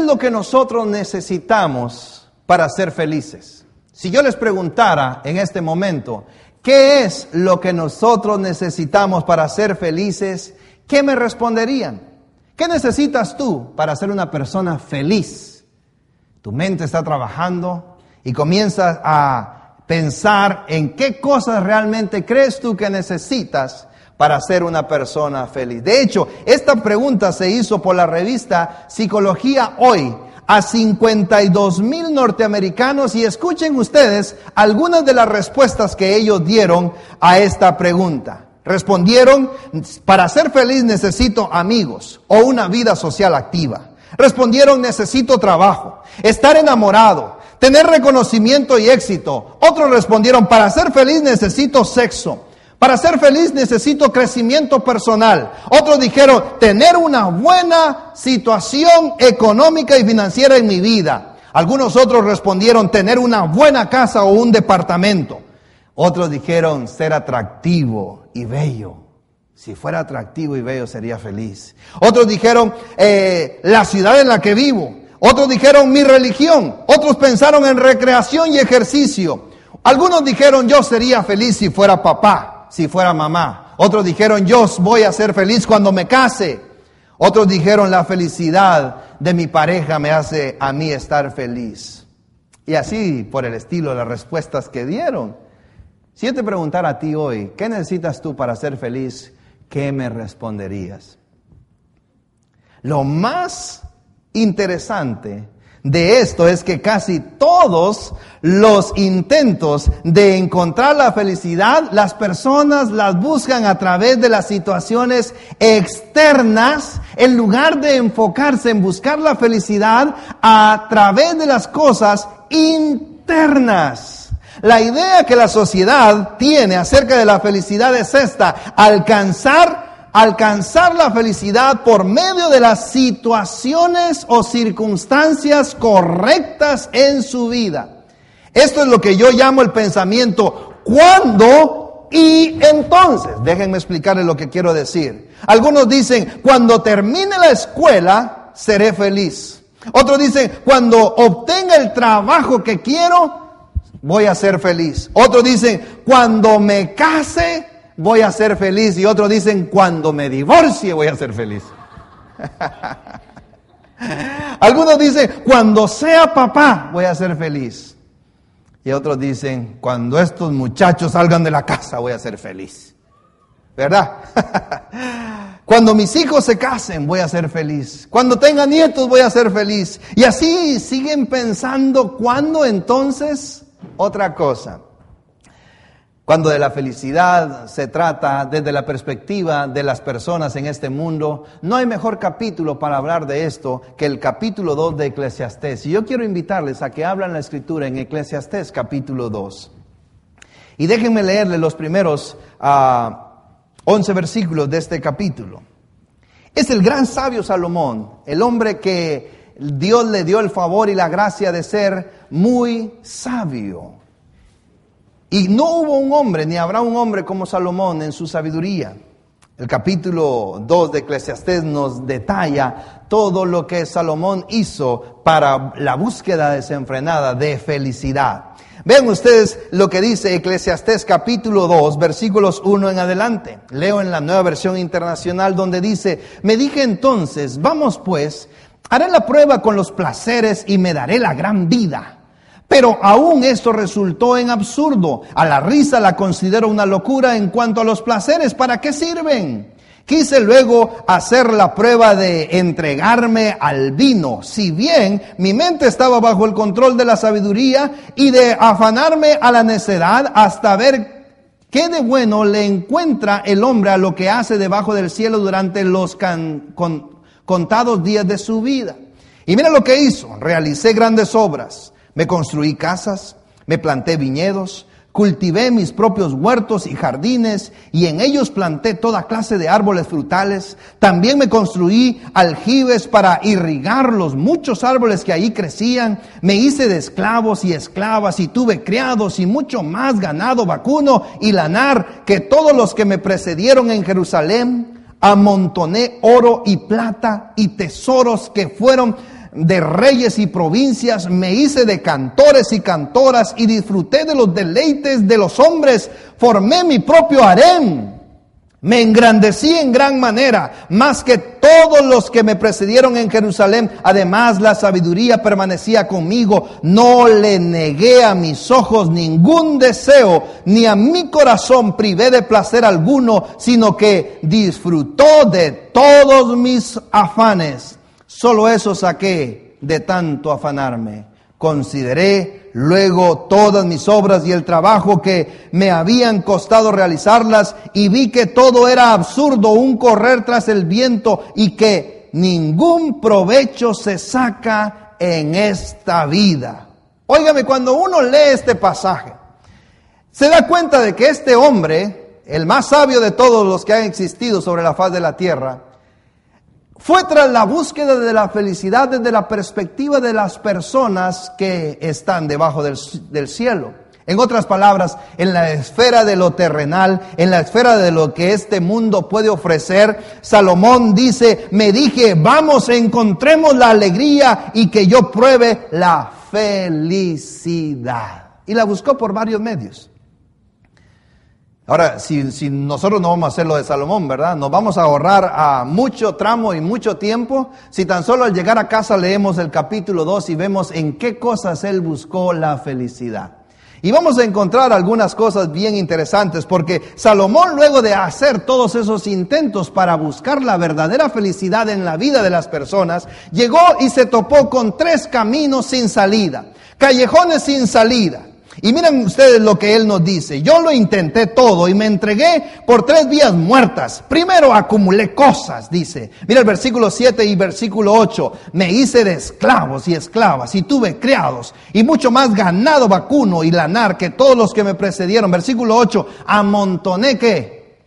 lo que nosotros necesitamos para ser felices? Si yo les preguntara en este momento, ¿qué es lo que nosotros necesitamos para ser felices? ¿Qué me responderían? ¿Qué necesitas tú para ser una persona feliz? Tu mente está trabajando y comienzas a pensar en qué cosas realmente crees tú que necesitas para ser una persona feliz. De hecho, esta pregunta se hizo por la revista Psicología Hoy a 52,000 norteamericanos y escuchen ustedes algunas de las respuestas que ellos dieron a esta pregunta. Respondieron: para ser feliz necesito amigos o una vida social activa. Respondieron: necesito trabajo, estar enamorado, tener reconocimiento y éxito. Otros respondieron: para ser feliz necesito sexo. Para ser feliz necesito crecimiento personal. Otros dijeron: tener una buena situación económica y financiera en mi vida. Algunos otros respondieron: tener una buena casa o un departamento. Otros dijeron: ser atractivo y bello. Si fuera atractivo y bello sería feliz. Otros dijeron: la ciudad en la que vivo. Otros dijeron: mi religión. Otros pensaron en recreación y ejercicio. Algunos dijeron: yo sería feliz si fuera papá, si fuera mamá. Otros dijeron: yo voy a ser feliz cuando me case. Otros dijeron: la felicidad de mi pareja me hace a mí estar feliz. Y así por el estilo las respuestas que dieron. Si yo te preguntara a ti hoy, ¿qué necesitas tú para ser feliz? ¿Qué me responderías? Lo más interesante de esto es que casi todos los intentos de encontrar la felicidad, las personas las buscan a través de las situaciones externas, en lugar de enfocarse en buscar la felicidad a través de las cosas internas. La idea que la sociedad tiene acerca de la felicidad es esta: alcanzar la felicidad por medio de las situaciones o circunstancias correctas en su vida. Esto es lo que yo llamo el pensamiento ¿cuándo y entonces? Déjenme explicarles lo que quiero decir. Algunos dicen: cuando termine la escuela seré feliz. Otros dicen: cuando obtenga el trabajo que quiero voy a ser feliz. Otros dicen: cuando me case voy a ser feliz. Y otros dicen: cuando me divorcie voy a ser feliz. Algunos dicen: cuando sea papá voy a ser feliz. Y otros dicen: cuando estos muchachos salgan de la casa voy a ser feliz. ¿Verdad? Cuando mis hijos se casen voy a ser feliz. Cuando tenga nietos voy a ser feliz. Y así siguen pensando: ¿cuándo entonces? Otra cosa, cuando de la felicidad se trata desde la perspectiva de las personas en este mundo, no hay mejor capítulo para hablar de esto que el capítulo 2 de Eclesiastés. Y yo quiero invitarles a que abran la escritura en Eclesiastés capítulo 2. Y déjenme leerles los primeros 11 versículos de este capítulo. Es el gran sabio Salomón, el hombre que Dios le dio el favor y la gracia de ser muy sabio. Y no hubo un hombre, ni habrá un hombre como Salomón en su sabiduría. El capítulo 2 de Eclesiastés nos detalla todo lo que Salomón hizo para la búsqueda desenfrenada de felicidad. Vean ustedes lo que dice Eclesiastés capítulo 2, versículos 1 en adelante. Leo en la Nueva Versión Internacional, donde dice: me dije entonces, vamos pues, haré la prueba con los placeres y me daré la gran vida. Pero aún esto resultó en absurdo. A la risa la considero una locura. En cuanto a los placeres, ¿para qué sirven? Quise luego hacer la prueba de entregarme al vino, si bien mi mente estaba bajo el control de la sabiduría, y de afanarme a la necedad hasta ver qué de bueno le encuentra el hombre a lo que hace debajo del cielo durante los contados días de su vida. Y mira lo que hizo: realicé grandes obras, me construí casas, me planté viñedos, cultivé mis propios huertos y jardines, y en ellos planté toda clase de árboles frutales. También me construí aljibes para irrigar los muchos árboles que allí crecían. Me hice de esclavos y esclavas, y tuve criados y mucho más ganado vacuno y lanar que todos los que me precedieron en Jerusalén. Amontoné oro y plata y tesoros que fueron de reyes y provincias, me hice de cantores y cantoras y disfruté de los deleites de los hombres, formé mi propio harem. Me engrandecí en gran manera, más que todos los que me precedieron en Jerusalén. Además, la sabiduría permanecía conmigo. No le negué a mis ojos ningún deseo, ni a mi corazón privé de placer alguno, sino que disfrutó de todos mis afanes. Solo eso saqué de tanto afanarme. Consideré luego todas mis obras y el trabajo que me habían costado realizarlas, y vi que todo era absurdo, un correr tras el viento, y que ningún provecho se saca en esta vida. Óigame, cuando uno lee este pasaje, se da cuenta de que este hombre, el más sabio de todos los que han existido sobre la faz de la tierra, fue tras la búsqueda de la felicidad desde la perspectiva de las personas que están debajo del cielo. En otras palabras, en la esfera de lo terrenal, en la esfera de lo que este mundo puede ofrecer, Salomón dice, me dije, vamos, encontremos la alegría y que yo pruebe la felicidad. Y la buscó por varios medios. Ahora, si nosotros no vamos a hacer lo de Salomón, ¿verdad? Nos vamos a ahorrar a mucho tramo y mucho tiempo. Si tan solo al llegar a casa leemos el capítulo 2 y vemos en qué cosas él buscó la felicidad. Y vamos a encontrar algunas cosas bien interesantes, porque Salomón, luego de hacer todos esos intentos para buscar la verdadera felicidad en la vida de las personas, llegó y se topó con 3 caminos sin salida, callejones sin salida. Y miren ustedes lo que él nos dice. Yo lo intenté todo y me entregué por 3 vías muertas. Primero acumulé cosas, dice. Mira el versículo 7 y versículo 8. Me hice de esclavos y esclavas y tuve criados y mucho más ganado vacuno y lanar que todos los que me precedieron. Versículo 8. Amontoné ¿qué?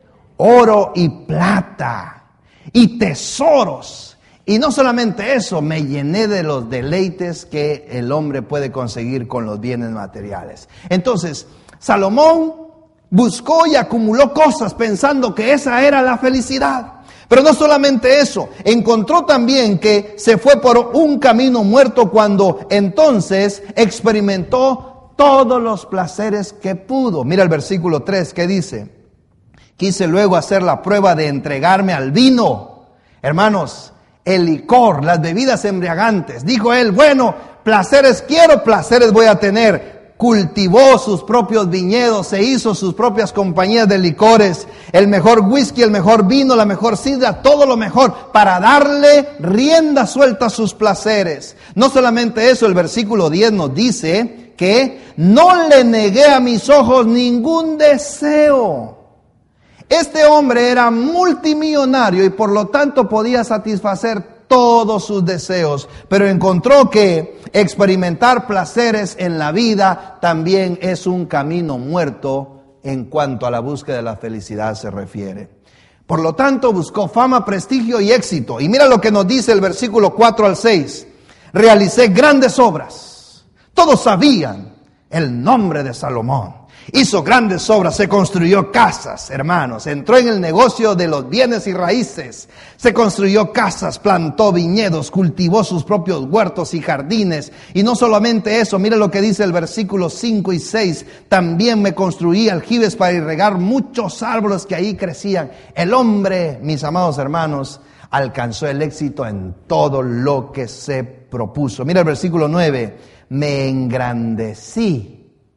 Oro y plata y tesoros. Y no solamente eso, me llené de los deleites que el hombre puede conseguir con los bienes materiales. Entonces, Salomón buscó y acumuló cosas pensando que esa era la felicidad. Pero no solamente eso, encontró también que se fue por un camino muerto cuando entonces experimentó todos los placeres que pudo. Mira el versículo 3 que dice, quise luego hacer la prueba de entregarme al vino. Hermanos, el licor, las bebidas embriagantes. Dijo él, bueno, placeres quiero, placeres voy a tener. Cultivó sus propios viñedos, se hizo sus propias compañías de licores, el mejor whisky, el mejor vino, la mejor sidra, todo lo mejor, para darle rienda suelta a sus placeres. No solamente eso, el versículo 10 nos dice que no le negué a mis ojos ningún deseo. Este hombre era multimillonario y por lo tanto podía satisfacer todos sus deseos, pero encontró que experimentar placeres en la vida también es un camino muerto en cuanto a la búsqueda de la felicidad se refiere. Por lo tanto, buscó fama, prestigio y éxito. Y mira lo que nos dice el versículo 4 al 6. Realicé grandes obras. Todos sabían el nombre de Salomón. Hizo grandes obras, se construyó casas, hermanos, entró en el negocio de los bienes y raíces, se construyó casas, plantó viñedos, cultivó sus propios huertos y jardines. Y no solamente eso, mire lo que dice el versículo 5 y 6, también me construí aljibes para irrigar muchos árboles que ahí crecían. El hombre, mis amados hermanos, alcanzó el éxito en todo lo que se propuso. Mira el versículo 9, me engrandecí.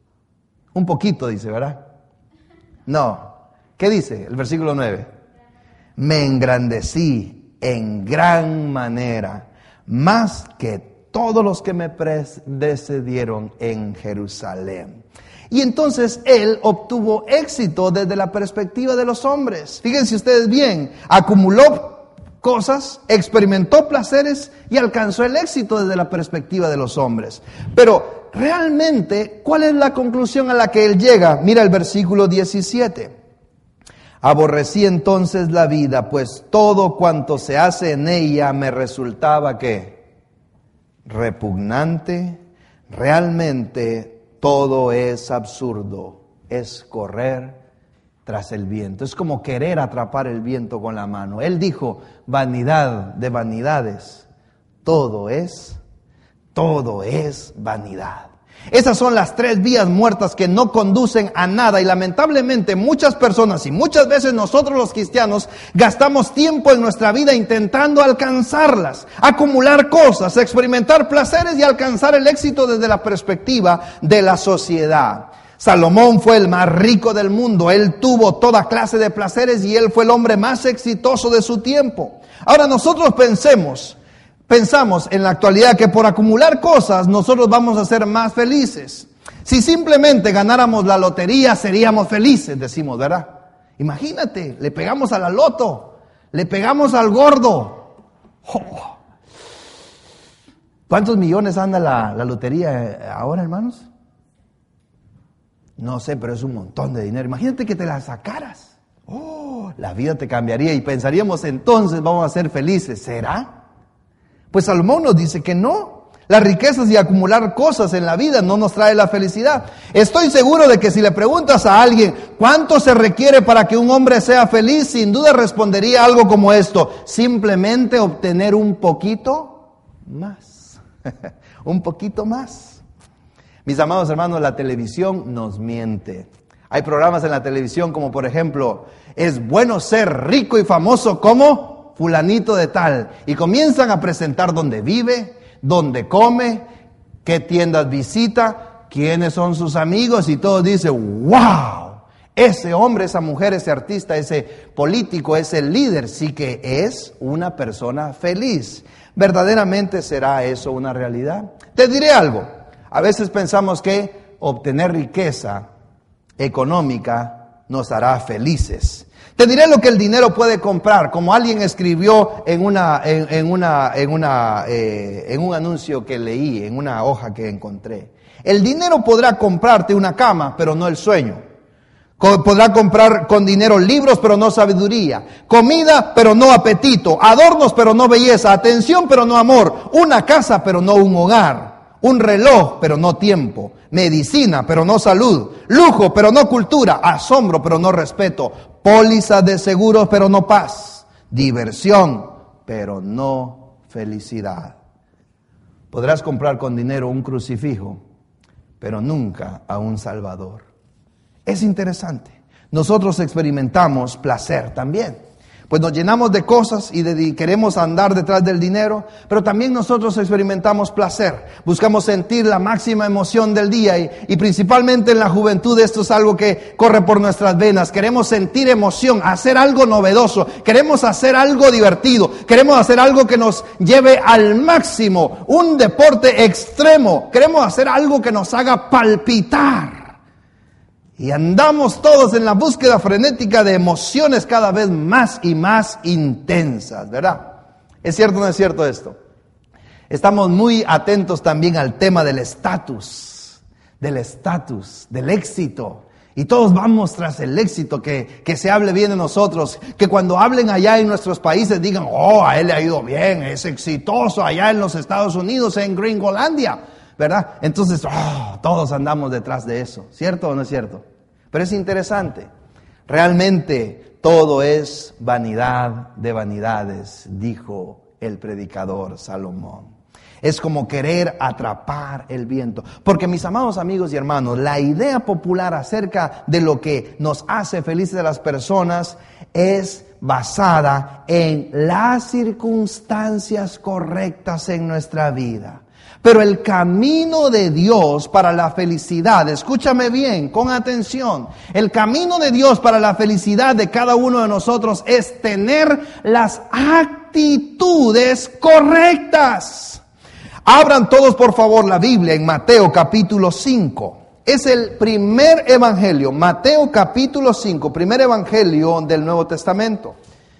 Un poquito dice, ¿verdad? No. ¿Qué dice el versículo 9? Me engrandecí en gran manera, más que todos los que me precedieron en Jerusalén. Y entonces él obtuvo éxito desde la perspectiva de los hombres. Fíjense ustedes bien, acumuló cosas, experimentó placeres y alcanzó el éxito desde la perspectiva de los hombres. Pero realmente, ¿cuál es la conclusión a la que él llega? Mira el versículo 17. Aborrecí entonces la vida, pues todo cuanto se hace en ella me resultaba ¿qué? Repugnante. Realmente todo es absurdo, es correr tras el viento. Es como querer atrapar el viento con la mano. Él dijo, vanidad de vanidades, todo es vanidad. Esas son las 3 vías muertas que no conducen a nada, y lamentablemente muchas personas y muchas veces nosotros los cristianos gastamos tiempo en nuestra vida intentando alcanzarlas, acumular cosas, experimentar placeres y alcanzar el éxito desde la perspectiva de la sociedad. Salomón fue el más rico del mundo, él tuvo toda clase de placeres y él fue el hombre más exitoso de su tiempo. Ahora nosotros pensamos en la actualidad que por acumular cosas nosotros vamos a ser más felices. Si simplemente ganáramos la lotería seríamos felices, decimos, ¿verdad? Imagínate, le pegamos a la loto, le pegamos al gordo. Oh. ¿Cuántos millones anda la lotería ahora, hermanos? No sé, pero es un montón de dinero. Imagínate que te la sacaras. Oh, la vida te cambiaría y pensaríamos entonces vamos a ser felices. ¿Será? Pues Salomón nos dice que no. Las riquezas y acumular cosas en la vida no nos trae la felicidad. Estoy seguro de que si le preguntas a alguien cuánto se requiere para que un hombre sea feliz, sin duda respondería algo como esto: simplemente obtener un poquito más. Un poquito más. Mis amados hermanos, la televisión nos miente. Hay programas en la televisión como por ejemplo, es bueno ser rico y famoso como fulanito de tal, y comienzan a presentar dónde vive, dónde come, qué tiendas visita, quiénes son sus amigos, y todos dicen, wow, ese hombre, esa mujer, ese artista, ese político, ese líder, sí que es una persona feliz. ¿Verdaderamente será eso una realidad? Te diré algo, a veces pensamos que obtener riqueza económica nos hará felices. Te diré lo que el dinero puede comprar, como alguien escribió en un anuncio que leí, en una hoja que encontré. El dinero podrá comprarte una cama, pero no el sueño. Podrá comprar con dinero libros, pero no sabiduría. Comida, pero no apetito. Adornos, pero no belleza. Atención, pero no amor. Una casa, pero no un hogar. Un reloj, pero no tiempo. Medicina, pero no salud. Lujo, pero no cultura. Asombro, pero no respeto. Póliza de seguros, pero no paz. Diversión, pero no felicidad. Podrás comprar con dinero un crucifijo, pero nunca a un Salvador. Es interesante. Nosotros experimentamos placer también. Pues nos llenamos de cosas y queremos andar detrás del dinero, pero también nosotros experimentamos placer. Buscamos sentir la máxima emoción del día y principalmente en la juventud esto es algo que corre por nuestras venas. Queremos sentir emoción, hacer algo novedoso, queremos hacer algo divertido, queremos hacer algo que nos lleve al máximo, un deporte extremo, queremos hacer algo que nos haga palpitar. Y andamos todos en la búsqueda frenética de emociones cada vez más y más intensas, ¿verdad? ¿Es cierto o no es cierto esto? Estamos muy atentos también al tema del estatus, del éxito. Y todos vamos tras el éxito, que se hable bien de nosotros, que cuando hablen allá en nuestros países digan, oh, a él le ha ido bien, es exitoso allá en los Estados Unidos, en Gringolandia. ¿Verdad? Entonces, todos andamos detrás de eso, ¿cierto o no es cierto? Pero es interesante, realmente todo es vanidad de vanidades, dijo el predicador Salomón. Es como querer atrapar el viento, porque mis amados amigos y hermanos, la idea popular acerca de lo que nos hace felices a las personas es basada en las circunstancias correctas en nuestra vida. Pero el camino de Dios para la felicidad, escúchame bien, con atención, el camino de Dios para la felicidad de cada uno de nosotros es tener las actitudes correctas. Abran todos por favor la Biblia en Mateo capítulo 5. Es el primer evangelio, Mateo capítulo 5, primer evangelio del Nuevo Testamento.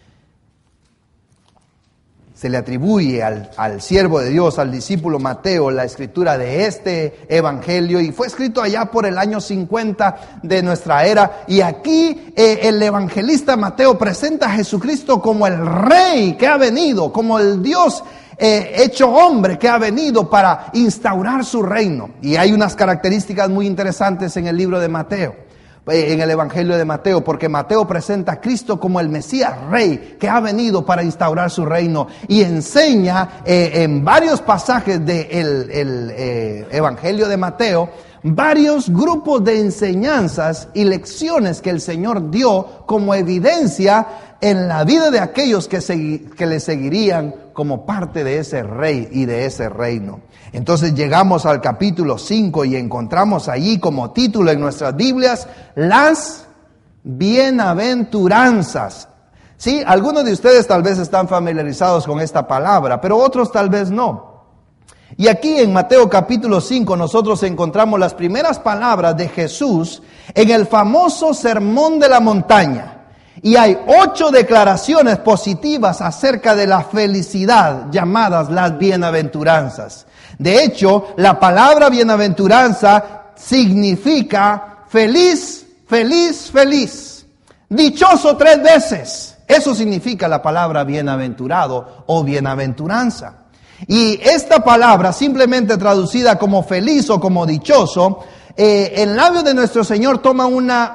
Se le atribuye al siervo de Dios, al discípulo Mateo, la escritura de este evangelio, y fue escrito allá por el año 50 de nuestra era. Y aquí el evangelista Mateo presenta a Jesucristo como el rey que ha venido, como el Dios hecho hombre que ha venido para instaurar su reino. Y hay unas características muy interesantes en el libro de Mateo. en el Evangelio de Mateo, porque Mateo presenta a Cristo como el Mesías Rey que ha venido para instaurar su reino, y enseña en varios pasajes del Evangelio de Mateo varios grupos de enseñanzas y lecciones que el Señor dio como evidencia en la vida de aquellos que le seguirían como parte de ese rey y de ese reino. Entonces llegamos al capítulo 5 y encontramos allí como título en nuestras Biblias, las bienaventuranzas. Sí, algunos de ustedes tal vez están familiarizados con esta palabra, pero otros tal vez no. Y aquí en Mateo capítulo 5 nosotros encontramos las primeras palabras de Jesús en el famoso Sermón de la Montaña. Y hay 8 declaraciones positivas acerca de la felicidad llamadas las bienaventuranzas. De hecho, la palabra bienaventuranza significa feliz, feliz, feliz. Dichoso 3 veces. Eso significa la palabra bienaventurado o bienaventuranza. Y esta palabra, simplemente traducida como feliz o como dichoso, en labios de nuestro Señor toma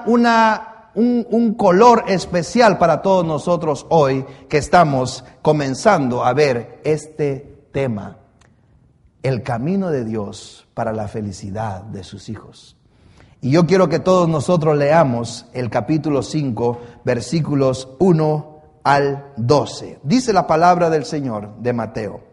un color especial para todos nosotros hoy que estamos comenzando a ver este tema, el camino de Dios para la felicidad de sus hijos. Y yo quiero que todos nosotros leamos el capítulo 5, versículos 1 al 12. Dice la palabra del Señor de Mateo.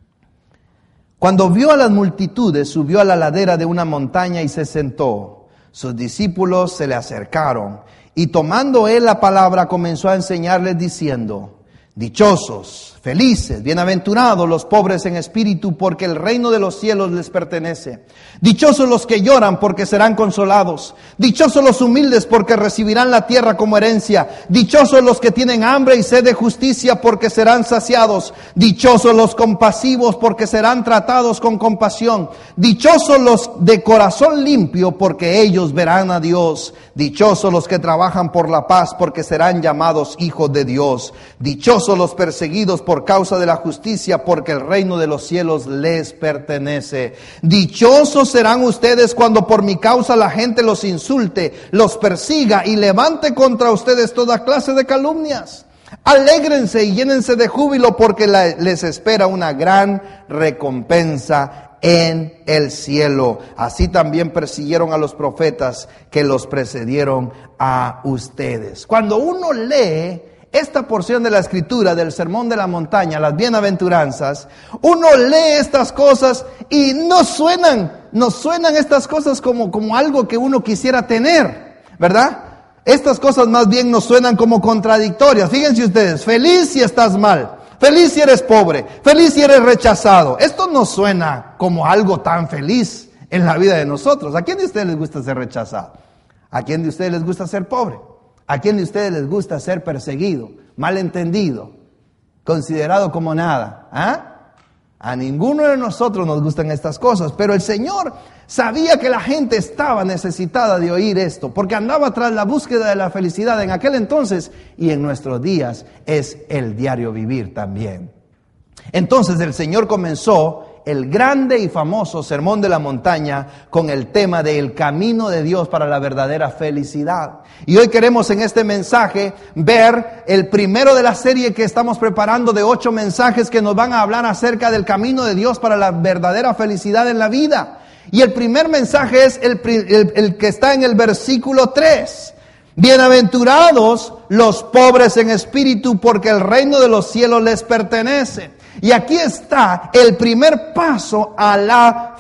Cuando vio a las multitudes, subió a la ladera de una montaña y se sentó. Sus discípulos se le acercaron y tomando él la palabra comenzó a enseñarles diciendo: dichosos, felices, bienaventurados los pobres en espíritu, porque el reino de los cielos les pertenece. Dichosos los que lloran, porque serán consolados. Dichosos los humildes, porque recibirán la tierra como herencia. Dichosos los que tienen hambre y sed de justicia, porque serán saciados. Dichosos los compasivos, porque serán tratados con compasión. Dichosos los de corazón limpio, porque ellos verán a Dios. Dichosos los que trabajan por la paz, porque serán llamados hijos de Dios. Dichosos los perseguidos por causa de la justicia, porque el reino de los cielos les pertenece. Dichosos serán ustedes cuando por mi causa la gente los insulte, los persiga y levante contra ustedes toda clase de calumnias. Alégrense y llénense de júbilo, porque les espera una gran recompensa en el cielo. Así también persiguieron a los profetas que los precedieron a ustedes. Cuando uno lee esta porción de la escritura del Sermón de la Montaña, las bienaventuranzas, uno lee estas cosas y nos suenan estas cosas como algo que uno quisiera tener, ¿verdad? Estas cosas más bien nos suenan como contradictorias. Fíjense ustedes, feliz si estás mal, feliz si eres pobre, feliz si eres rechazado. Esto no suena como algo tan feliz en la vida de nosotros. ¿A quién de ustedes les gusta ser rechazado? ¿A quién de ustedes les gusta ser pobre? ¿A quién de ustedes les gusta ser perseguido, malentendido, considerado como nada? A ninguno de nosotros nos gustan estas cosas, pero el Señor sabía que la gente estaba necesitada de oír esto, porque andaba tras la búsqueda de la felicidad en aquel entonces y en nuestros días es el diario vivir también. Entonces el Señor comenzó el grande y famoso Sermón de la Montaña con el tema del camino de Dios para la verdadera felicidad. Y hoy queremos en este mensaje ver el primero de la serie que estamos preparando de 8 mensajes que nos van a hablar acerca del camino de Dios para la verdadera felicidad en la vida. Y el primer mensaje es el que está en el versículo 3. Bienaventurados los pobres en espíritu, porque el reino de los cielos les pertenece. Y aquí está el primer paso a la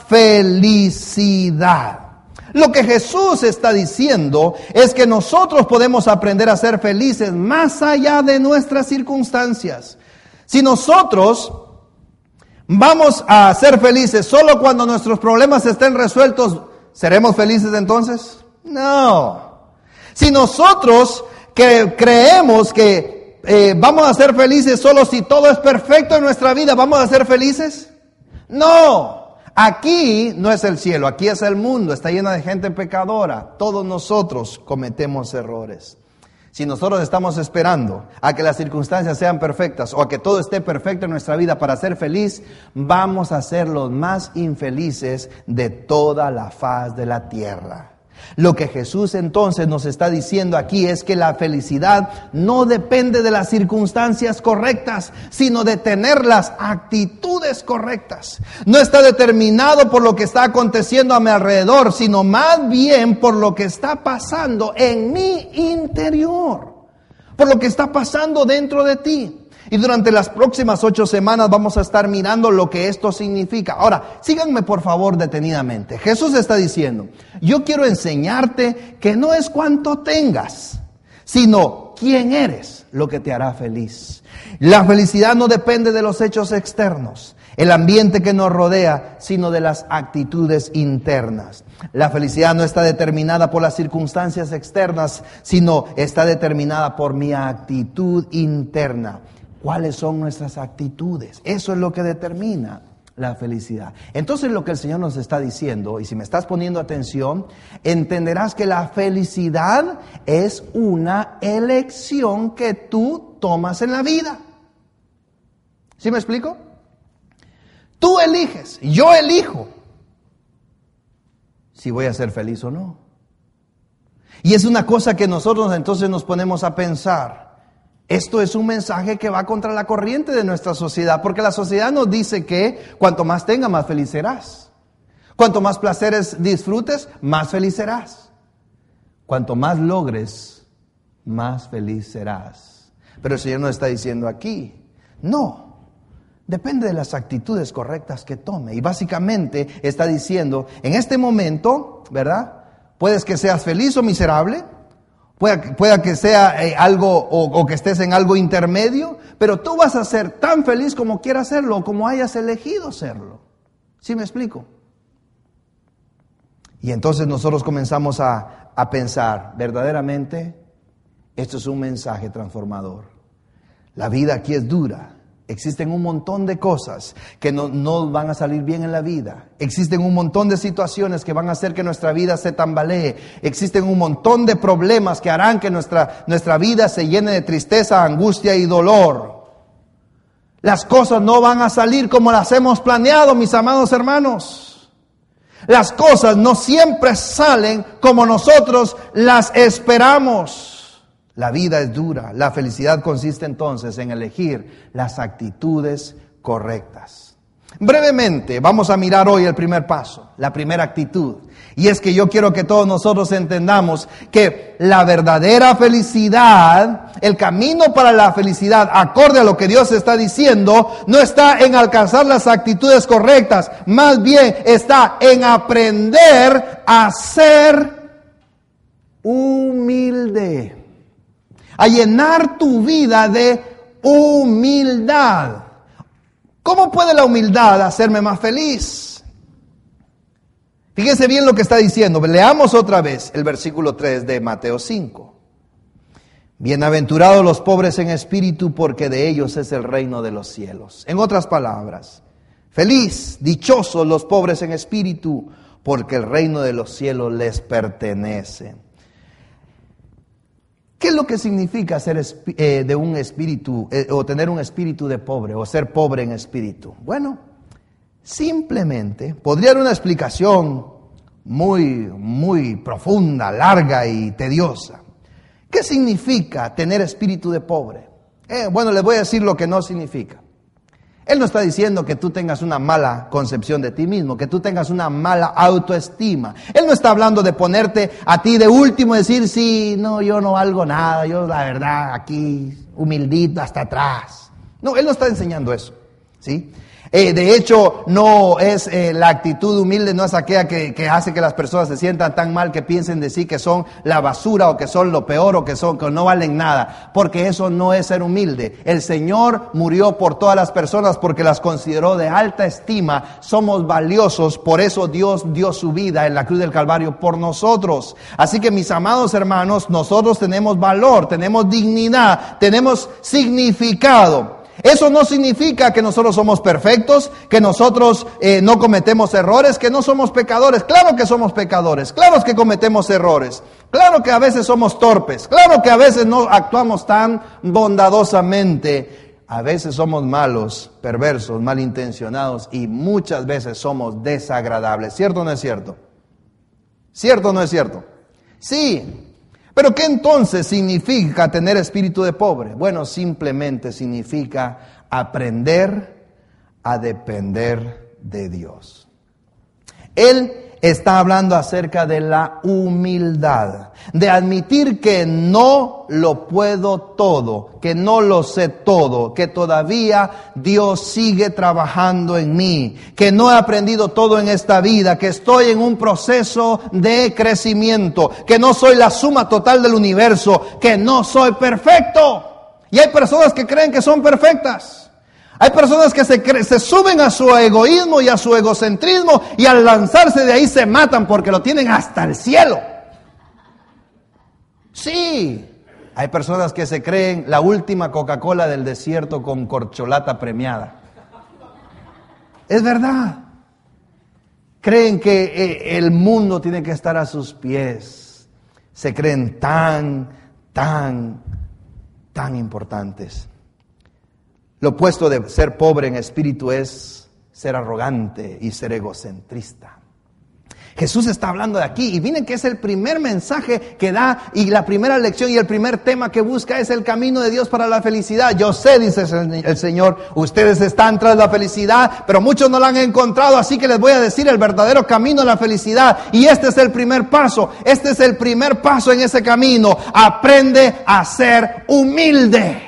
felicidad. Lo que Jesús está diciendo es que nosotros podemos aprender a ser felices más allá de nuestras circunstancias. Si nosotros vamos a ser felices solo cuando nuestros problemas estén resueltos, ¿seremos felices entonces? No. Si nosotros creemos que vamos a ser felices solo si todo es perfecto en nuestra vida, ¿vamos a ser felices? No, aquí no es el cielo, aquí es el mundo, está llena de gente pecadora. Todos nosotros cometemos errores. Si nosotros estamos esperando a que las circunstancias sean perfectas o a que todo esté perfecto en nuestra vida para ser feliz, vamos a ser los más infelices de toda la faz de la tierra. Lo que Jesús entonces nos está diciendo aquí es que la felicidad no depende de las circunstancias correctas, sino de tener las actitudes correctas. No está determinado por lo que está aconteciendo a mi alrededor, sino más bien por lo que está pasando en mi interior, por lo que está pasando dentro de ti. Y durante las próximas 8 semanas vamos a estar mirando lo que esto significa. Ahora, síganme por favor detenidamente. Jesús está diciendo, yo quiero enseñarte que no es cuánto tengas, sino quién eres lo que te hará feliz. La felicidad no depende de los hechos externos, el ambiente que nos rodea, sino de las actitudes internas. La felicidad no está determinada por las circunstancias externas, sino está determinada por mi actitud interna. ¿Cuáles son nuestras actitudes? Eso es lo que determina la felicidad. Entonces lo que el Señor nos está diciendo, y si me estás poniendo atención, entenderás que la felicidad es una elección que tú tomas en la vida. ¿Sí me explico? Tú eliges, yo elijo si voy a ser feliz o no. Y es una cosa que nosotros entonces nos ponemos a pensar. Esto es un mensaje que va contra la corriente de nuestra sociedad, porque la sociedad nos dice que cuanto más tengas, más feliz serás. Cuanto más placeres disfrutes, más feliz serás. Cuanto más logres, más feliz serás. Pero el Señor nos está diciendo aquí, no, depende de las actitudes correctas que tome. Y básicamente está diciendo, en este momento, ¿verdad? Puedes que seas feliz o miserable. Pueda que sea algo o que estés en algo intermedio, pero tú vas a ser tan feliz como quieras serlo o como hayas elegido serlo. ¿Sí me explico? Y entonces nosotros comenzamos a pensar, verdaderamente, esto es un mensaje transformador. La vida aquí es dura. Existen un montón de cosas que no van a salir bien en la vida. Existen un montón de situaciones que van a hacer que nuestra vida se tambalee. Existen un montón de problemas que harán que nuestra vida se llene de tristeza, angustia y dolor. Las cosas no van a salir como las hemos planeado, mis amados hermanos. Las cosas no siempre salen como nosotros las esperamos. La vida es dura. La felicidad consiste entonces en elegir las actitudes correctas. Brevemente, vamos a mirar hoy el primer paso, la primera actitud. Y es que yo quiero que todos nosotros entendamos que la verdadera felicidad, el camino para la felicidad, acorde a lo que Dios está diciendo, no está en alcanzar las actitudes correctas, más bien está en aprender a ser humilde. A llenar tu vida de humildad. ¿Cómo puede la humildad hacerme más feliz? Fíjense bien lo que está diciendo. Leamos otra vez el versículo 3 de Mateo 5. Bienaventurados los pobres en espíritu, porque de ellos es el reino de los cielos. En otras palabras, feliz, dichosos los pobres en espíritu, porque el reino de los cielos les pertenece. ¿Qué es lo que significa ser de un espíritu o tener un espíritu de pobre o ser pobre en espíritu? Bueno, simplemente podría dar una explicación muy profunda, larga y tediosa. ¿Qué significa tener espíritu de pobre? Bueno, les voy a decir lo que no significa. Él no está diciendo que tú tengas una mala concepción de ti mismo, que tú tengas una mala autoestima. Él no está hablando de ponerte a ti de último y decir, sí, no, yo no valgo nada, yo la verdad aquí humildito hasta atrás. No, él no está enseñando eso, ¿sí? De hecho, no es la actitud humilde, no es aquella que hace que las personas se sientan tan mal que piensen de sí que son la basura o que son lo peor o que no valen nada, porque eso no es ser humilde. El Señor murió por todas las personas porque las consideró de alta estima, somos valiosos, por eso Dios dio su vida en la cruz del Calvario por nosotros. Así que mis amados hermanos, nosotros tenemos valor, tenemos dignidad, tenemos significado. Eso no significa que nosotros somos perfectos, que nosotros no cometemos errores, que no somos pecadores. Claro que somos pecadores, claro que cometemos errores, claro que a veces somos torpes, claro que a veces no actuamos tan bondadosamente. A veces somos malos, perversos, malintencionados y muchas veces somos desagradables. ¿Cierto o no es cierto? ¿Cierto o no es cierto? Sí. Pero ¿qué entonces significa tener espíritu de pobre? Bueno, simplemente significa aprender a depender de Dios. Él está hablando acerca de la humildad, de admitir que no lo puedo todo, que no lo sé todo, que todavía Dios sigue trabajando en mí, que no he aprendido todo en esta vida, que estoy en un proceso de crecimiento, que no soy la suma total del universo, que no soy perfecto. Y hay personas que creen que son perfectas. Hay personas que se suben a su egoísmo y a su egocentrismo y al lanzarse de ahí se matan porque lo tienen hasta el cielo. Sí, hay personas que se creen la última Coca-Cola del desierto con corcholata premiada. Es verdad. Creen que el mundo tiene que estar a sus pies. Se creen tan importantes. Lo opuesto de ser pobre en espíritu es ser arrogante y ser egocentrista. Jesús está hablando de aquí y miren que es el primer mensaje que da y la primera lección y el primer tema que busca es el camino de Dios para la felicidad. Yo sé, dice el Señor, ustedes están tras la felicidad, pero muchos no la han encontrado, así que les voy a decir el verdadero camino a la felicidad. Y este es el primer paso, este es el primer paso en ese camino. Aprende a ser humilde.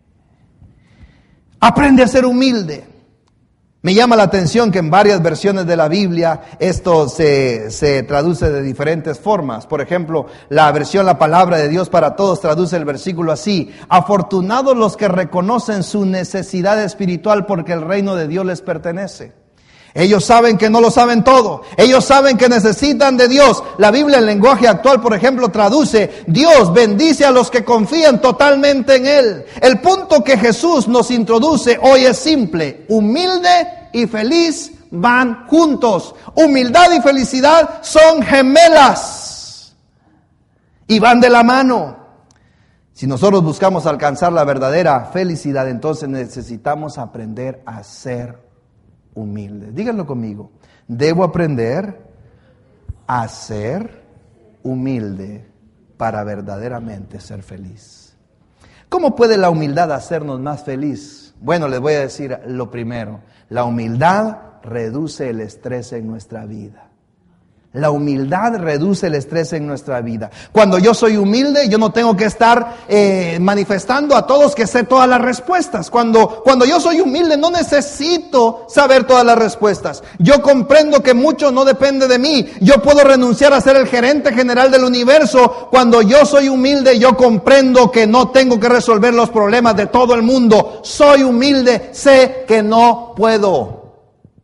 Aprende a ser humilde. Me llama la atención que en varias versiones de la Biblia esto se traduce de diferentes formas. Por ejemplo, la versión La Palabra de Dios para Todos traduce el versículo así: afortunados los que reconocen su necesidad espiritual porque el reino de Dios les pertenece. Ellos saben que no lo saben todo. Ellos saben que necesitan de Dios. La Biblia en lenguaje actual, por ejemplo, traduce: Dios bendice a los que confían totalmente en Él. El punto que Jesús nos introduce hoy es simple: humilde y feliz van juntos. Humildad y felicidad son gemelas y van de la mano. Si nosotros buscamos alcanzar la verdadera felicidad, entonces necesitamos aprender a ser humilde. Díganlo conmigo. Debo aprender a ser humilde para verdaderamente ser feliz. ¿Cómo puede la humildad hacernos más feliz? Bueno, les voy a decir lo primero. La humildad reduce el estrés en nuestra vida. La humildad reduce el estrés en nuestra vida. Cuando yo soy humilde, yo no tengo que estar manifestando a todos que sé todas las respuestas. Cuando yo soy humilde, no necesito saber todas las respuestas. Yo comprendo que mucho no depende de mí. Yo puedo renunciar a ser el gerente general del universo. Cuando yo soy humilde, yo comprendo que no tengo que resolver los problemas de todo el mundo. Soy humilde, sé que no puedo.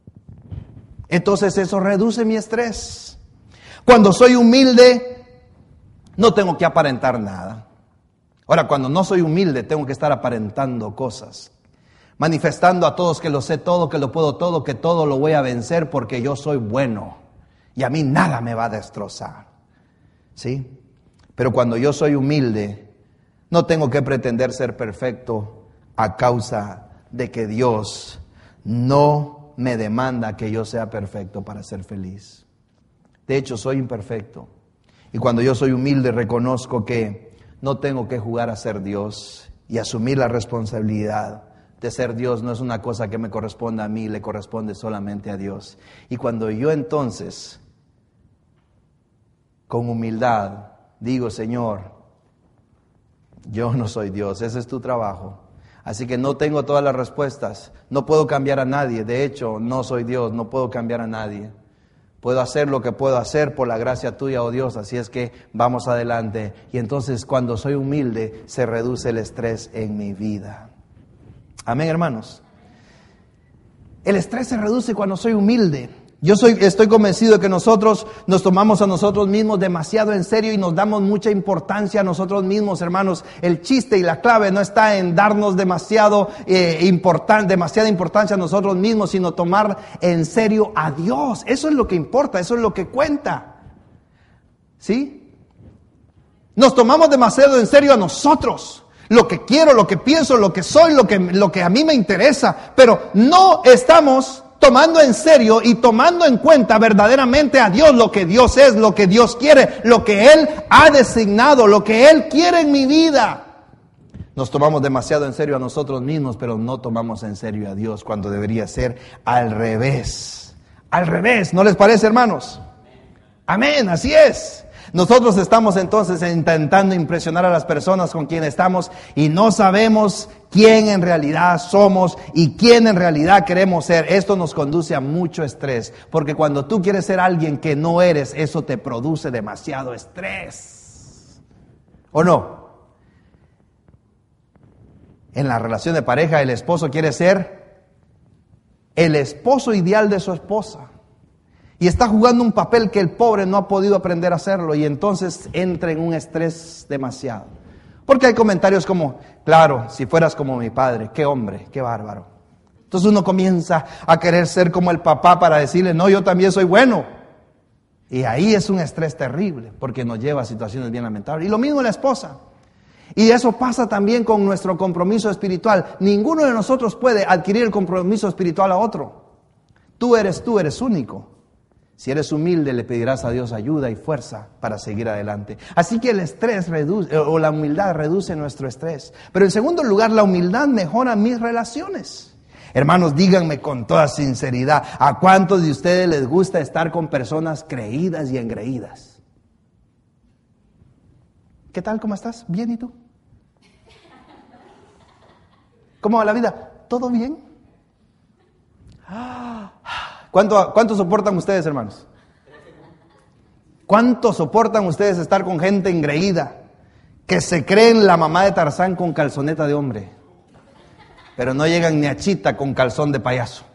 Entonces eso reduce mi estrés. Cuando soy humilde, no tengo que aparentar nada. Ahora, cuando no soy humilde, tengo que estar aparentando cosas. Manifestando a todos que lo sé todo, que lo puedo todo, que todo lo voy a vencer porque yo soy bueno. Y a mí nada me va a destrozar. ¿Sí? Pero cuando yo soy humilde, no tengo que pretender ser perfecto a causa de que Dios no me demanda que yo sea perfecto para ser feliz. De hecho, soy imperfecto. Y cuando yo soy humilde, reconozco que no tengo que jugar a ser Dios y asumir la responsabilidad de ser Dios. No es una cosa que me corresponda a mí, le corresponde solamente a Dios. Y cuando yo entonces, con humildad, digo: Señor, yo no soy Dios, ese es tu trabajo. Así que no tengo todas las respuestas, no puedo cambiar a nadie. De hecho, no soy Dios, no puedo cambiar a nadie. Puedo hacer lo que puedo hacer por la gracia tuya, oh Dios, así es que vamos adelante. Y entonces cuando soy humilde, se reduce el estrés en mi vida. Amén, hermanos. El estrés se reduce cuando soy humilde. Estoy convencido de que nosotros nos tomamos a nosotros mismos demasiado en serio y nos damos mucha importancia a nosotros mismos, hermanos. El chiste y la clave no está en darnos demasiada importancia a nosotros mismos, sino tomar en serio a Dios. Eso es lo que importa, eso es lo que cuenta. ¿Sí? Nos tomamos demasiado en serio a nosotros. Lo que quiero, lo que pienso, lo que soy, lo que a mí me interesa. Pero no estamos tomando en serio y tomando en cuenta verdaderamente a Dios, lo que Dios es, lo que Dios quiere, lo que Él ha designado, lo que Él quiere en mi vida. Nos tomamos demasiado en serio a nosotros mismos, pero no tomamos en serio a Dios, cuando debería ser al revés. Al revés, ¿no les parece, hermanos? Amén, así es. Nosotros estamos entonces intentando impresionar a las personas con quienes estamos y no sabemos quién en realidad somos y quién en realidad queremos ser. Esto nos conduce a mucho estrés, porque cuando tú quieres ser alguien que no eres, eso te produce demasiado estrés. ¿O no? En la relación de pareja, el esposo quiere ser el esposo ideal de su esposa. Y está jugando un papel que el pobre no ha podido aprender a hacerlo, y entonces entra en un estrés demasiado. Porque hay comentarios como, claro, si fueras como mi padre, qué hombre, qué bárbaro. Entonces uno comienza a querer ser como el papá para decirle, no, yo también soy bueno. Y ahí es un estrés terrible, porque nos lleva a situaciones bien lamentables. Y lo mismo la esposa. Y eso pasa también con nuestro compromiso espiritual. Ninguno de nosotros puede adquirir el compromiso espiritual a otro. Tú eres único. Si eres humilde, le pedirás a Dios ayuda y fuerza para seguir adelante. Así que el estrés reduce, o la humildad reduce nuestro estrés. Pero en segundo lugar, la humildad mejora mis relaciones. Hermanos, díganme con toda sinceridad, ¿a cuántos de ustedes les gusta estar con personas creídas y engreídas? ¿Qué tal? ¿Cómo estás? ¿Bien? ¿Y tú? ¿Cómo va la vida? ¿Todo bien? ¿Cuánto soportan ustedes, hermanos? ¿Cuánto soportan ustedes estar con gente engreída que se creen la mamá de Tarzán con calzoneta de hombre, pero no llegan ni a Chita con calzón de payaso?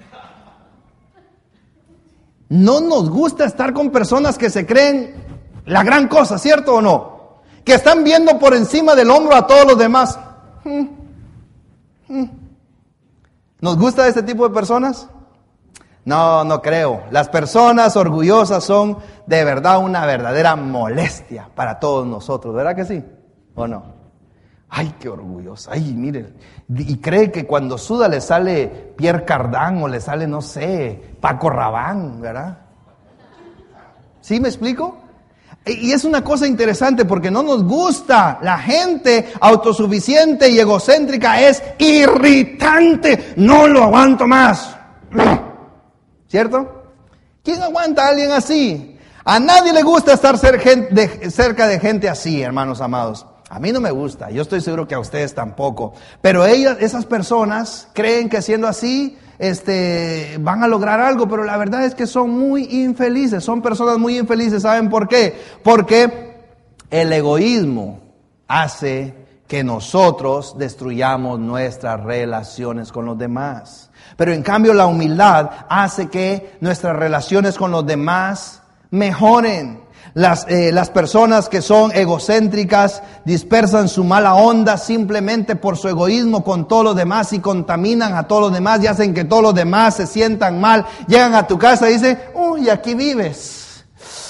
No nos gusta estar con personas que se creen la gran cosa, ¿cierto o no? Que están viendo por encima del hombro a todos los demás. ¿Nos gusta este tipo de personas? No, no creo. Las personas orgullosas son de verdad una verdadera molestia para todos nosotros, ¿verdad que sí? ¿O no? Ay, qué orgullosa. Ay, miren. Y cree que cuando suda le sale Pierre Cardin o le sale, no sé, Paco Rabanne, ¿verdad? ¿Sí me explico? Y es una cosa interesante porque no nos gusta. La gente autosuficiente y egocéntrica es irritante. No lo aguanto más. ¿Cierto? ¿Quién aguanta a alguien así? A nadie le gusta estar cerca de gente así, hermanos amados. A mí no me gusta, yo estoy seguro que a ustedes tampoco. Pero esas personas creen que siendo así, van a lograr algo, pero la verdad es que son muy infelices, son personas muy infelices. ¿Saben por qué? Porque el egoísmo hace que nosotros destruyamos nuestras relaciones con los demás. Pero en cambio la humildad hace que nuestras relaciones con los demás mejoren. Las personas que son egocéntricas dispersan su mala onda simplemente por su egoísmo con todos los demás y contaminan a todos los demás y hacen que todos los demás se sientan mal. Llegan a tu casa y dicen, uy, aquí vives.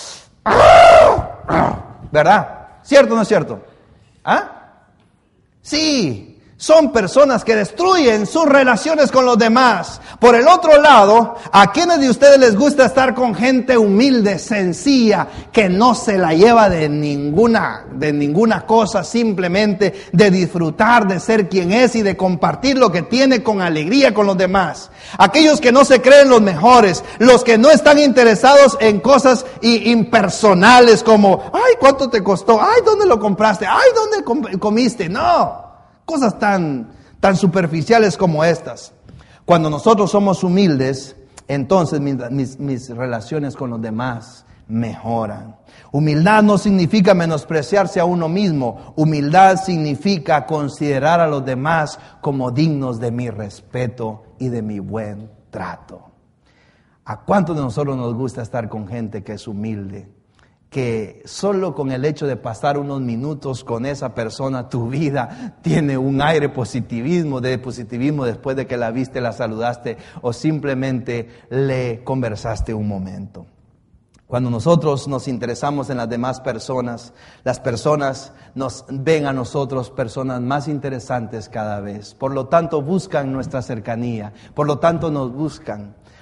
¿Verdad? ¿Cierto o no es cierto? ¿Ah? Sí. Son personas que destruyen sus relaciones con los demás. Por el otro lado, ¿a quiénes de ustedes les gusta estar con gente humilde, sencilla, que no se la lleva de ninguna cosa, simplemente de disfrutar de ser quien es y de compartir lo que tiene con alegría con los demás? Aquellos que no se creen los mejores, los que no están interesados en cosas impersonales como, ay, ¿cuánto te costó? Ay, ¿dónde lo compraste? Ay, ¿dónde comiste? No. Cosas tan superficiales como estas. Cuando nosotros somos humildes, entonces mis relaciones con los demás mejoran. Humildad no significa menospreciarse a uno mismo. Humildad significa considerar a los demás como dignos de mi respeto y de mi buen trato. ¿A cuántos de nosotros nos gusta estar con gente que es humilde? Que solo con el hecho de pasar unos minutos con esa persona, tu vida tiene un aire de positivismo después de que la viste, la saludaste o simplemente le conversaste un momento. Cuando nosotros nos interesamos en las demás personas, las personas nos ven a nosotros personas más interesantes cada vez. Por lo tanto, buscan nuestra cercanía. Por lo tanto, nos buscan.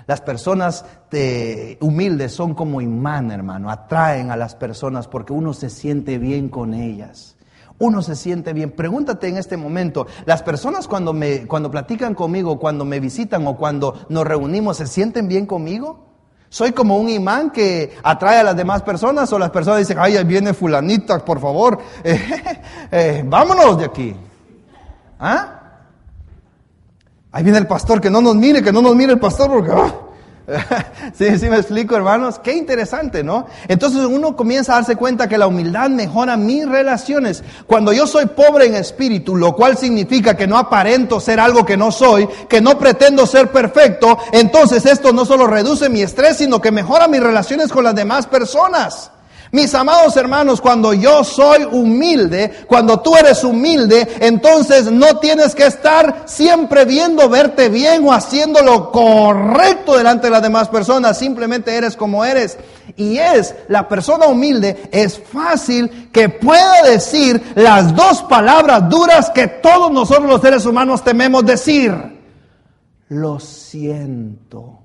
Las personas humildes son como imán, hermano. Atraen a las personas porque uno se siente bien con ellas. Uno se siente bien. Pregúntate en este momento, las personas cuando platican conmigo, cuando me visitan o cuando nos reunimos, ¿se sienten bien conmigo? ¿Soy como un imán que atrae a las demás personas o las personas dicen, ay, ahí viene fulanita, por favor, vámonos de aquí? ¿Ah? Ahí viene el pastor, que no nos mire el pastor porque... Sí, me explico, hermanos. Qué interesante, ¿no? Entonces uno comienza a darse cuenta que la humildad mejora mis relaciones. Cuando yo soy pobre en espíritu, lo cual significa que no aparento ser algo que no soy, que no pretendo ser perfecto, entonces esto no solo reduce mi estrés, sino que mejora mis relaciones con las demás personas. Mis amados hermanos, cuando yo soy humilde, cuando tú eres humilde, entonces no tienes que estar siempre viendo verte bien o haciendo lo correcto delante de las demás personas. Simplemente eres como eres. Y la persona humilde es fácil que pueda decir las dos palabras duras que todos nosotros los seres humanos tememos decir. Lo siento.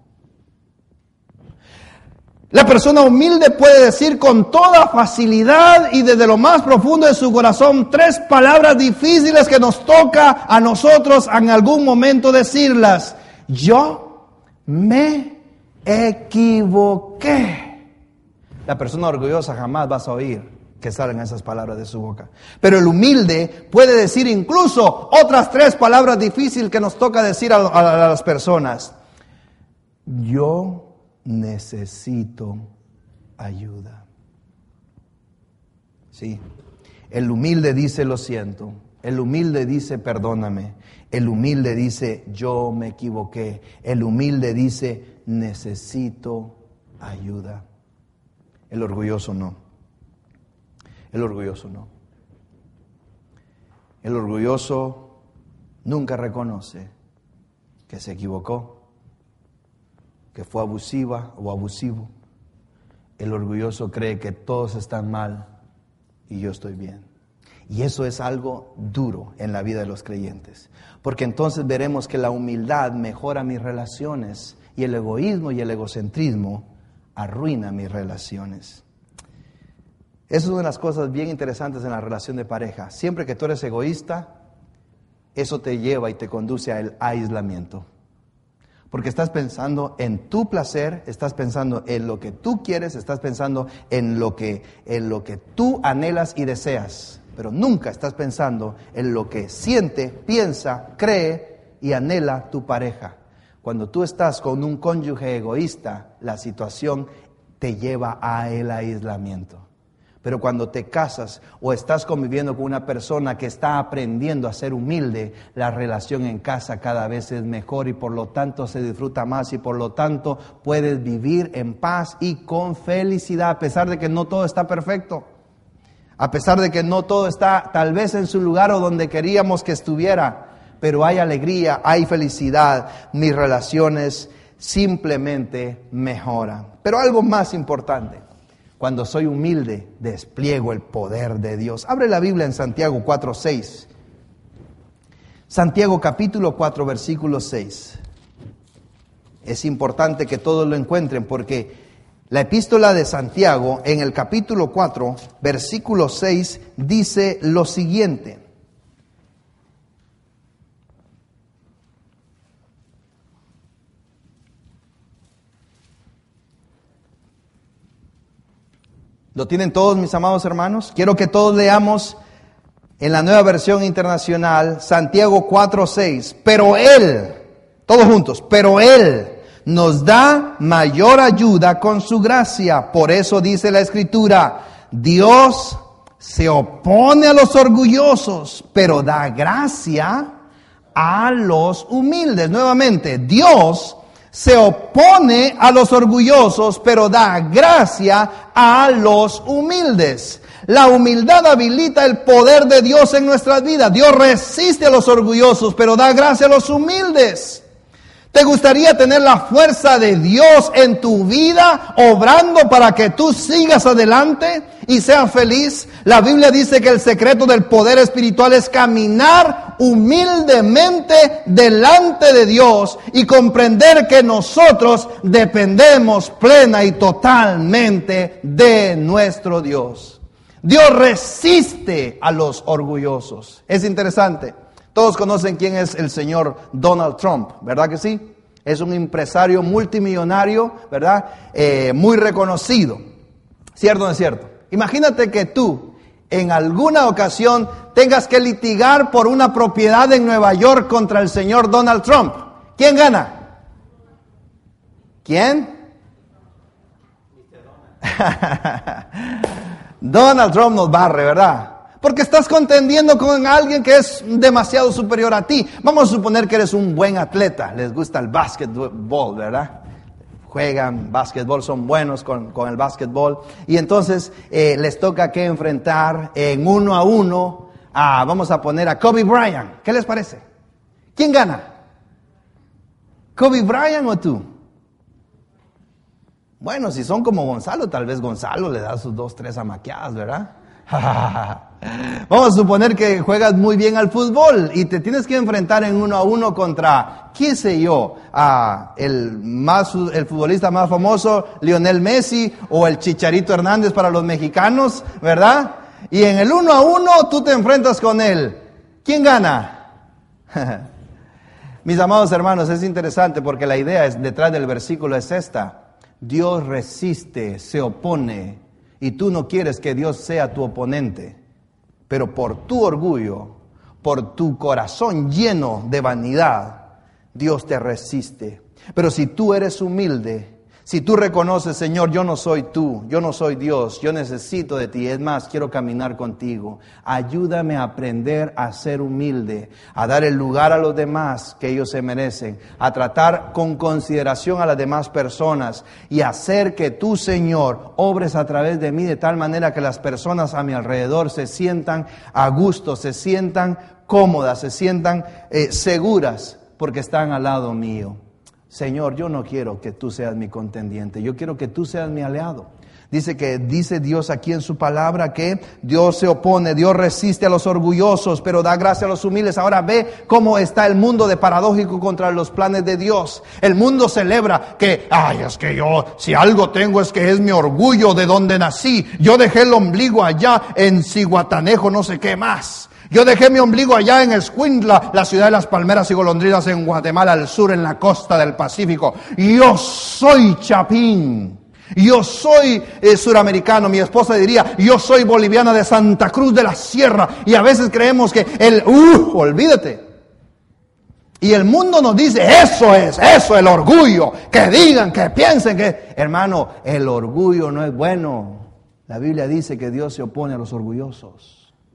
La persona humilde puede decir con toda facilidad y desde lo más profundo de su corazón 3 palabras difíciles que nos toca a nosotros en algún momento decirlas. Yo me equivoqué. La persona orgullosa jamás vas a oír que salgan esas palabras de su boca. Pero el humilde puede decir incluso otras 3 palabras difíciles que nos toca decir a las personas. Yo necesito ayuda. Sí, el humilde dice lo siento, el humilde dice perdóname, el humilde dice yo me equivoqué, el humilde dice necesito ayuda. El orgulloso no. El orgulloso no. El orgulloso nunca reconoce que se equivocó, que fue abusiva o abusivo. El orgulloso cree que todos están mal y yo estoy bien. Y eso es algo duro en la vida de los creyentes, porque entonces veremos que la humildad mejora mis relaciones y el egoísmo y el egocentrismo arruina mis relaciones. Eso es una de las cosas bien interesantes en la relación de pareja. Siempre que tú eres egoísta, eso te lleva y te conduce al aislamiento. Porque estás pensando en tu placer, estás pensando en lo que tú quieres, estás pensando en lo que tú anhelas y deseas. Pero nunca estás pensando en lo que siente, piensa, cree y anhela tu pareja. Cuando tú estás con un cónyuge egoísta, la situación te lleva a el aislamiento. Pero cuando te casas o estás conviviendo con una persona que está aprendiendo a ser humilde, la relación en casa cada vez es mejor y por lo tanto se disfruta más y por lo tanto puedes vivir en paz y con felicidad a pesar de que no todo está perfecto. A pesar de que no todo está tal vez en su lugar o donde queríamos que estuviera, pero hay alegría, hay felicidad, mis relaciones simplemente mejoran. Pero algo más importante. Cuando soy humilde, despliego el poder de Dios. Abre la Biblia en Santiago 4:6. Santiago capítulo 4, versículo 6. Es importante que todos lo encuentren porque la epístola de Santiago en el capítulo 4, versículo 6 dice lo siguiente. ¿Lo tienen todos, mis amados hermanos? Quiero que todos leamos en la Nueva Versión Internacional, Santiago 4:6. Pero Él, todos juntos, pero Él nos da mayor ayuda con su gracia. Por eso dice la Escritura, Dios se opone a los orgullosos, pero da gracia a los humildes. Nuevamente, Dios se opone a los orgullosos, pero da gracia a los humildes. La humildad habilita el poder de Dios en nuestras vidas. Dios resiste a los orgullosos, pero da gracia a los humildes. ¿Te gustaría tener la fuerza de Dios en tu vida, obrando para que tú sigas adelante y seas feliz? La Biblia dice que el secreto del poder espiritual es caminar humildemente delante de Dios y comprender que nosotros dependemos plena y totalmente de nuestro Dios. Dios resiste a los orgullosos. Es interesante. Todos conocen quién es el señor Donald Trump, ¿verdad que sí? Es un empresario multimillonario, ¿verdad? Muy reconocido. ¿Cierto o no es cierto? Imagínate que tú, en alguna ocasión, tengas que litigar por una propiedad en Nueva York contra el señor Donald Trump. ¿Quién gana? ¿Quién? Donald Trump nos barre, ¿verdad? Porque estás contendiendo con alguien que es demasiado superior a ti. Vamos a suponer que eres un buen atleta. Les gusta el básquetbol, ¿verdad? Juegan básquetbol, son buenos con el básquetbol. Y entonces les toca que enfrentar en 1-1 vamos a poner a Kobe Bryant. ¿Qué les parece? ¿Quién gana? ¿Kobe Bryant o tú? Bueno, si son como Gonzalo, tal vez Gonzalo le da sus 2-3 amaqueadas, ¿verdad? Vamos a suponer que juegas muy bien al fútbol y te tienes que enfrentar en 1-1 contra, qué sé yo, el futbolista más famoso, Lionel Messi, o el Chicharito Hernández para los mexicanos, ¿verdad? Y en el 1-1 tú te enfrentas con él. ¿Quién gana? Mis amados hermanos, es interesante porque la idea detrás del versículo es esta: Dios resiste, se opone, y tú no quieres que Dios sea tu oponente, pero por tu orgullo, por tu corazón lleno de vanidad, Dios te resiste. Pero si tú eres humilde, si tú reconoces, Señor, yo no soy tú, yo no soy Dios, yo necesito de ti, es más, quiero caminar contigo. Ayúdame a aprender a ser humilde, a dar el lugar a los demás que ellos se merecen, a tratar con consideración a las demás personas y hacer que tú, Señor, obres a través de mí de tal manera que las personas a mi alrededor se sientan a gusto, se sientan cómodas, se sientan seguras porque están al lado mío. Señor, yo no quiero que tú seas mi contendiente, yo quiero que tú seas mi aliado. Dice Dios aquí en su palabra que Dios se opone, Dios resiste a los orgullosos, pero da gracia a los humildes. Ahora ve cómo está el mundo de paradójico contra los planes de Dios. El mundo celebra que, es que yo, si algo tengo es que es mi orgullo de donde nací. Yo dejé el ombligo allá en Cihuatanejo, no sé qué más. Yo dejé mi ombligo allá en Escuintla, la ciudad de las palmeras y golondrinas en Guatemala, al sur, en la costa del Pacífico. Yo soy chapín. Yo soy suramericano. Mi esposa diría, yo soy boliviana de Santa Cruz de la Sierra. Y a veces creemos que olvídate. Y el mundo nos dice, eso, el orgullo. Que digan, que piensen que... Hermano, el orgullo no es bueno. La Biblia dice que Dios se opone a los orgullosos.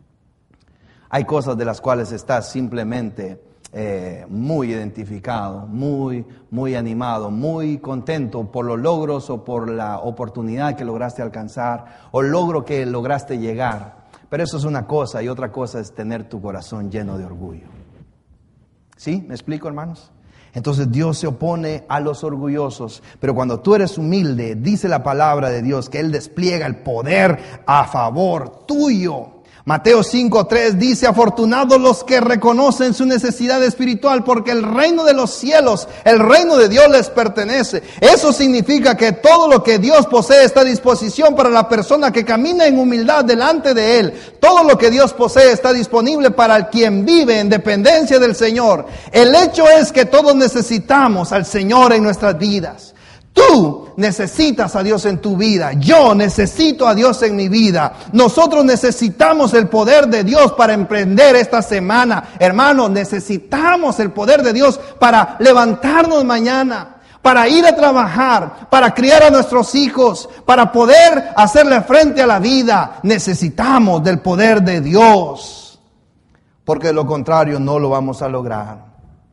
Hay cosas de las cuales estás simplemente muy identificado, muy animado, muy contento por los logros o por la oportunidad que lograste alcanzar o logro que lograste llegar. Pero eso es una cosa y otra cosa es tener tu corazón lleno de orgullo. ¿Sí? ¿Me explico, hermanos? Entonces Dios se opone a los orgullosos, pero cuando tú eres humilde, dice la palabra de Dios que Él despliega el poder a favor tuyo. Mateo 5:3 dice, afortunados los que reconocen su necesidad espiritual, porque el reino de los cielos, el reino de Dios les pertenece. Eso significa que todo lo que Dios posee está a disposición para la persona que camina en humildad delante de Él. Todo lo que Dios posee está disponible para quien vive en dependencia del Señor. El hecho es que todos necesitamos al Señor en nuestras vidas. Tú necesitas a Dios en tu vida. Yo necesito a Dios en mi vida. Nosotros necesitamos el poder de Dios para emprender esta semana. Hermano, necesitamos el poder de Dios para levantarnos mañana, para ir a trabajar, para criar a nuestros hijos, para poder hacerle frente a la vida. Necesitamos del poder de Dios, porque de lo contrario no lo vamos a lograr.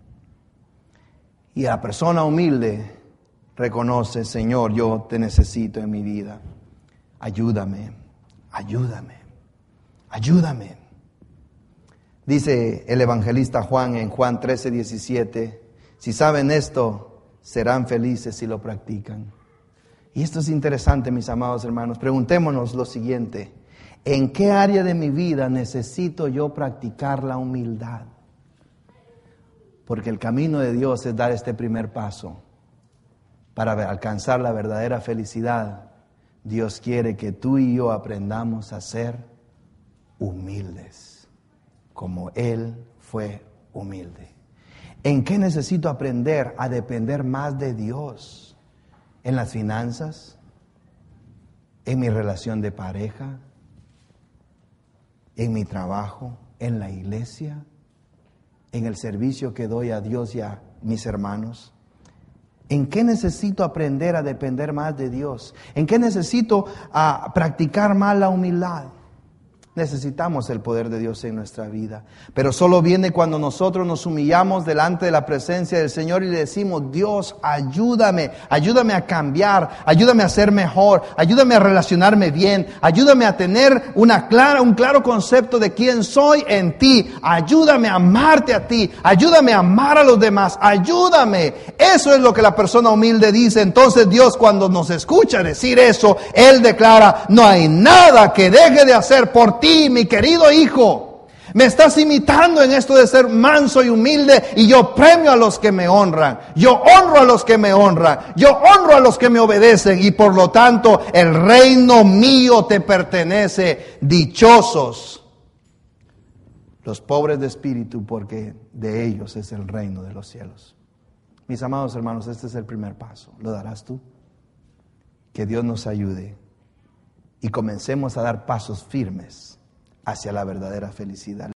Y la persona humilde reconoce, Señor, yo te necesito en mi vida. Ayúdame, ayúdame, ayúdame. Dice el evangelista Juan en Juan 13:17, si saben esto, serán felices si lo practican. Y esto es interesante, mis amados hermanos. Preguntémonos lo siguiente: ¿en qué área de mi vida necesito yo practicar la humildad? Porque el camino de Dios es dar este primer paso para alcanzar la verdadera felicidad. Dios quiere que tú y yo aprendamos a ser humildes, como Él fue humilde. ¿En qué necesito aprender a depender más de Dios? ¿En las finanzas? ¿En mi relación de pareja? ¿En mi trabajo? ¿En la iglesia? ¿En el servicio que doy a Dios y a mis hermanos? ¿En qué necesito aprender a depender más de Dios? ¿En qué necesito practicar más la humildad? Necesitamos el poder de Dios en nuestra vida, pero solo viene cuando nosotros nos humillamos delante de la presencia del Señor y le decimos: Dios, ayúdame a cambiar, ayúdame a ser mejor, ayúdame a relacionarme bien, ayúdame a tener un claro concepto de quién soy en ti, ayúdame a amarte a ti, ayúdame a amar a los demás, ayúdame. Eso es lo que la persona humilde dice. Entonces Dios, cuando nos escucha decir eso, Él declara: no hay nada que deje de hacer por ti, mi querido hijo. Me estás imitando en esto de ser manso y humilde, y yo premio a los que me honran, yo honro a los que me honran, yo honro a los que me obedecen, y por lo tanto el reino mío te pertenece. Dichosos los pobres de espíritu, porque de ellos es el reino de los cielos. Mis amados hermanos, este es el primer paso. ¿Lo darás tú? Que Dios nos ayude y comencemos a dar pasos firmes hacia la verdadera felicidad.